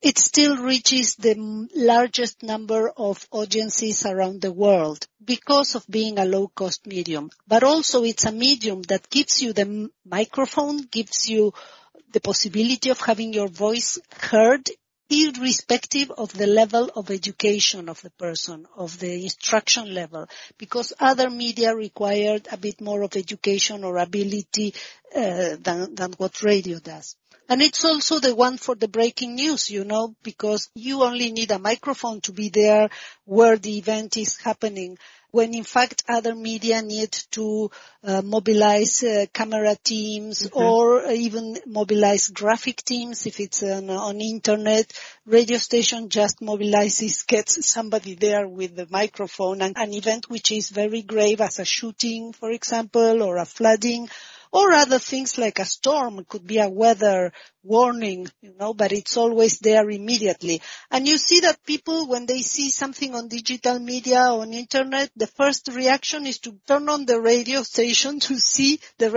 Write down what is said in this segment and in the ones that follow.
it still reaches the largest number of audiences around the world because of being a low-cost medium. But also it's a medium that gives you the microphone, gives you the possibility of having your voice heard irrespective of the level of education of the person, of the instruction level, because other media required a bit more of education or ability than what radio does. And it's also the one for the breaking news, because you only need a microphone to be there where the event is happening, when in fact other media need to mobilize camera teams or even mobilize graphic teams if it's on internet. Radio station just mobilizes, gets somebody there with the microphone, and an event which is very grave as a shooting, for example, or a flooding, or other things like a storm. It could be a weather warning, but it's always there immediately. And you see that people, when they see something on digital media, on internet, the first reaction is to turn on the radio station to see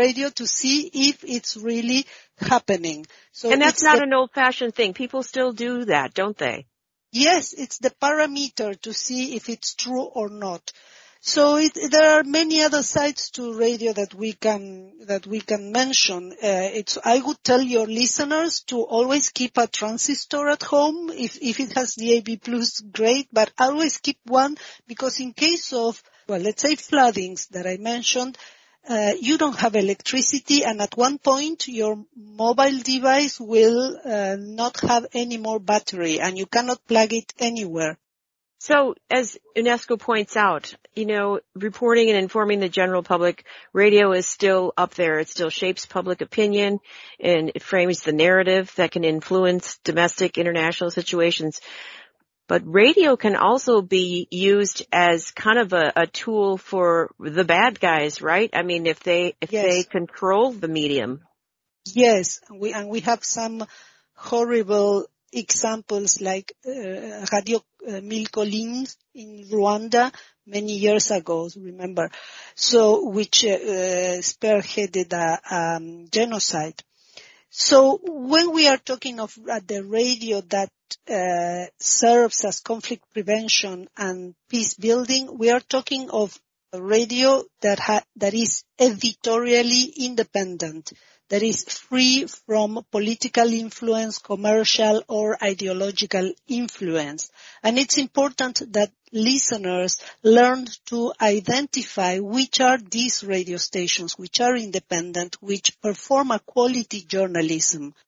if it's really happening. So and that's not an old-fashioned thing. People still do that, don't they? Yes, it's the parameter to see if it's true or not. So there are many other sides to radio that we can mention. I would tell your listeners to always keep a transistor at home. If it has DAB+, great, but always keep one, because in case of, let's say floodings that I mentioned, you don't have electricity, and at one point your mobile device will not have any more battery, and you cannot plug it anywhere. So, as UNESCO points out, reporting and informing the general public, radio is still up there. It still shapes public opinion, and it frames the narrative that can influence domestic, international situations. But radio can also be used as kind of a tool for the bad guys, right? I mean, if they control the medium. Yes, we have some horrible examples like Radio Mille Collines in Rwanda many years ago, remember, which spearheaded a genocide. So when we are talking of the radio that serves as conflict prevention and peace building, we are talking of a radio that is editorially independent, that is free from political influence, commercial or ideological influence. And it's important that listeners learn to identify which are these radio stations, which are independent, which perform a quality journalism.